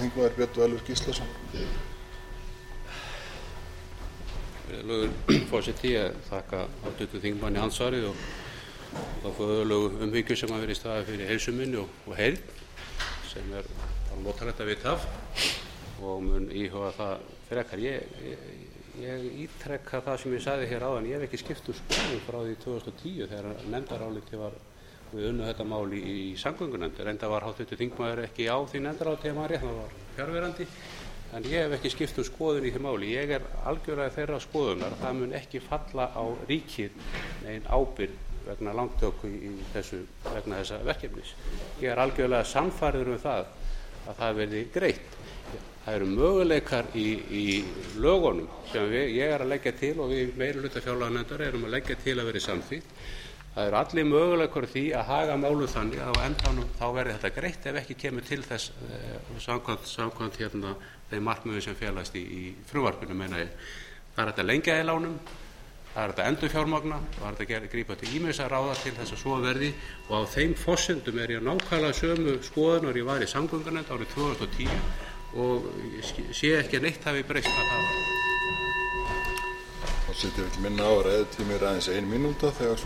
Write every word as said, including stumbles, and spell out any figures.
þingmaður Björn Valur Gíslason. Virðulegur forseti, ég þakka háttvirtum þingmanni andsvarið og þá föðurlegu umhyggju sem að vera í staði fyrir heilsu minni og, og heyrn sem er notalegt að vita af og mun íhuga það frekar. Ég, ég, ég ítrekka það sem ég sagði hér áðan, ég hef ekki skipt um skoðun frá því tvö þúsund og tíu þegar nefndaráliti var við unnum þetta mál í, í samgöngunefnd. Reyndar var háttvirtur þingmaður ekki á því nefndaráliti ef maður rétt, hann var fjarverandi, en ég hef ekki skipt um skoðun í því máli. Ég er algjörlega þeirra skoðunar að það mun ekki falla á ríkið nein ábyrgð vegna langtöku í, í þessu, vegna þessa verkefnis. Ég er algjörlega sannfærður um það að það verði greitt. Það eru möguleikar í, í lögunum sem við, ég er að leggja til og við meirihluta fjárlaganefndar erum að leggja til að verði samþykkt. Það eru allir möguleikar því að haga málum þannig að á endanum þá verði þetta greitt ef ekki kemur til þess eh, samkvæmt, samkvæmt hérna þeim markmiðum sem felast í, í frumvarpinu, meina ég. Það er hægt að lengja í lánum, það er hægt að endurfjármagna, það er hægt að grípa til ýmissa ráða til þess að svo verði og á þeim forsendum er ég nákvæmlega sömu skoðunar ég var í samgöngunefnd árið tvö þúsund og tíu og sé ekki að neitt hafi breyst að það. Forseti vill minna á að ræðutími er aðeins ein mínúta þegar svo